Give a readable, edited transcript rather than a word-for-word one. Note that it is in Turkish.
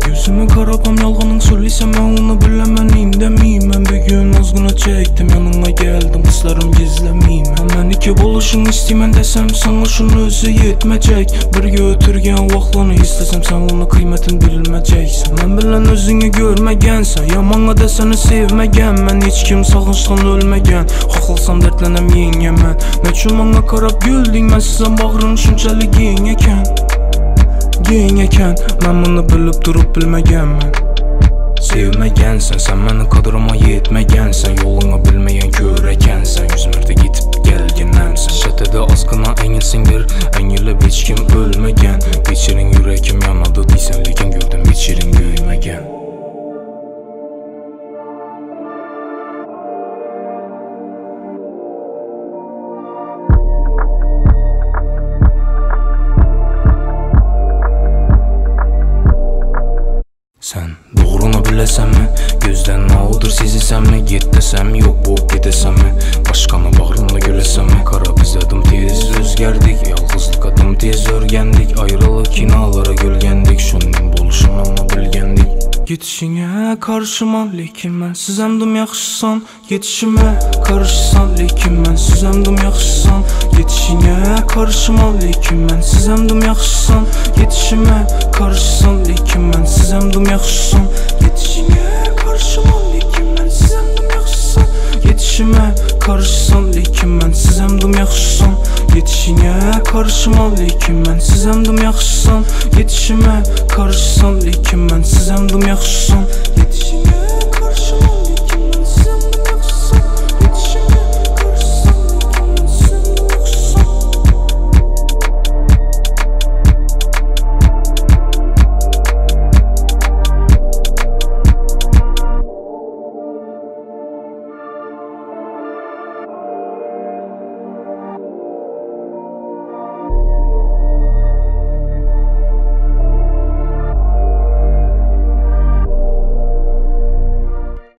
Gözümü karapam yalğanın söylesem ben onu bilemem demeyim. Ben bir gün azgına çektim yanına geldim kızlarım gizlemeyim. Hemen iki buluşun isteyim desem sana şunu özü yetmeyecek. Bir götürgen vaxtlarını istesem sen onu kıymetin bilmeyeceksin. Ben bilen özünü görmegensen yamana deseni sevmegen. Ben hiç kim sağınçtan ölmegen. Xaxılsam dertlenem yengemen. Neçün bana karab güldün ben sizden bağrın şunçalı giyin eken. Ben bunu bilip durup bilmegenmen. Sevmegensen sen meni kadırıma yetmegensen. Yolunu bilmeyen görekensen. Yüzmürde gitip gelgenensen. Şetede azgına enilsindir enilip hiç kim ölmegen. Geçirin yürekim yanadı deysen lekin gördüm geçirin büyümegen. Sen doğrunu bilesem mi? Gözden ne olur sezisem mi? Git desem yok bu gidesem mi? Başkanı bağrında gülesem mi? Kara biz adım tez özgerdik. Yalğızlık adım tez örgendik. Ayrılık kinalara gölgendik. Şunun buluşunu onu bilgendik. Gitişine karşıma lekin ben sizemdim yaxşısan. Yetişime karışsan lekin ben sizemdim yaxşısan. Yetişine karşıma lekin ben sizemdim yaxşısan. Yetişime karışsan lekin ben sizemdim yaxşısan. Yetişine karşıma lekin ben sizemdim yaxşısan. Yetişime karışsan lekin ben sizemdim yaxşısan. Yetişine karşıma lekin ben sizemdim yaxşısan. Yetişime karışsan